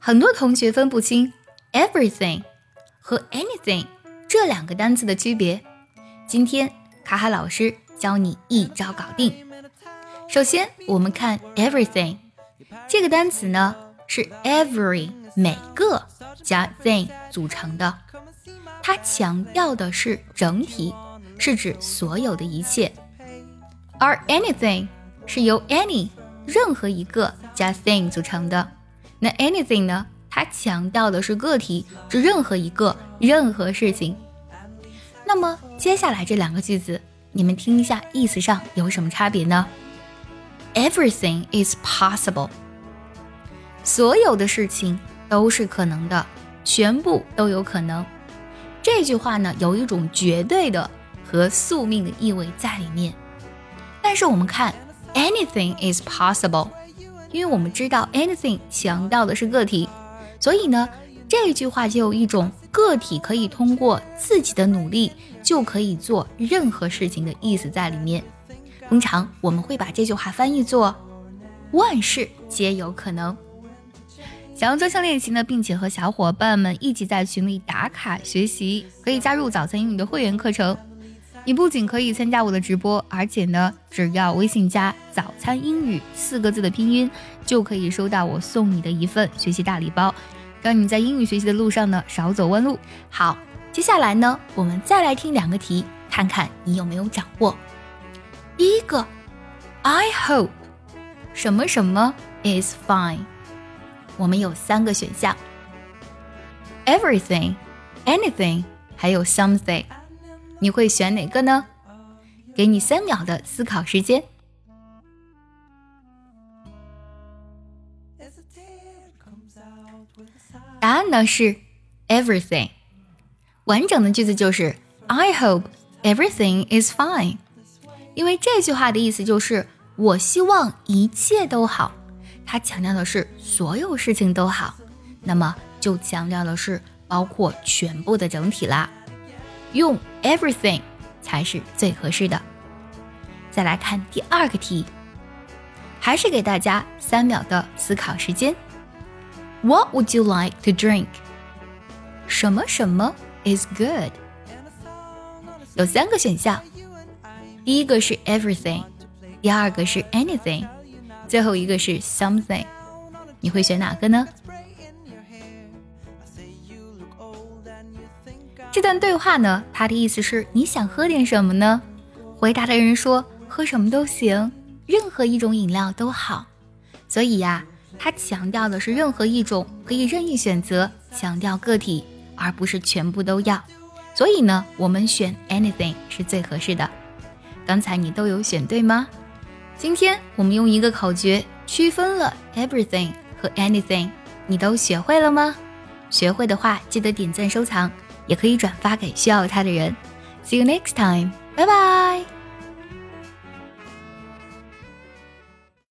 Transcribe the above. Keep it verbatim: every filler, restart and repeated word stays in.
很多同学分不清 everything 和 anything 这两个单词的区别。今天卡卡老师教你一招搞定。首先我们看 everything 这个单词呢，是 every 每个加 thing 组成的，它强调的是整体，是指所有的一切。而 anything 是由 any 任何一个加 thing 组成的，那 anything 呢，它强调的是个体，指任何一个任何事情。那么接下来这两个句子，你们听一下意思上有什么差别呢？ Everything is possible， 所有的事情都是可能的，全部都有可能。这句话呢，有一种绝对的和宿命的意味在里面。但是我们看 anything is possible， 因为我们知道 anything 强调的是个体，所以呢这句话就有一种个体可以通过自己的努力就可以做任何事情的意思在里面。通常我们会把这句话翻译作万事皆有可能。想要专项练习呢，并且和小伙伴们一起在群里打卡学习，可以加入早餐英语的会员课程。你不仅可以参加我的直播，而且呢，只要微信加早餐英语四个字的拼音，就可以收到我送你的一份学习大礼包，让你在英语学习的路上呢少走弯路。好，接下来呢，我们再来听两个题，看看你有没有掌握。第一个 I hope 什么什么 is fine， 我们有三个选项 everything anything 还有 something， 你会选哪个呢？给你三秒的思考时间。答案呢是 everything， 完整的句子就是 I hope everything is fine， 因为这句话的意思就是我希望一切都好，它强调的是所有事情都好，那么就强调的是包括全部的整体啦，用 everything 才是最合适的。再来看第二个题，还是给大家三秒的思考时间。What would you like to drink？ 什么什么 is good？ 有三个选项，第一个是 everything， 第二个是 anything， 最后一个是 something， 你会选哪个呢？这段对话呢，它的意思是你想喝点什么呢？回答的人说喝什么都行，任何一种饮料都好。所以呀、啊它强调的是任何一种，可以任意选择，强调个体，而不是全部都要。所以呢，我们选 anything 是最合适的。刚才你都有选对吗？今天我们用一个口诀区分了 everything 和 anything， 你都学会了吗？学会的话，记得点赞收藏，也可以转发给需要它的人。See you next time， 拜拜。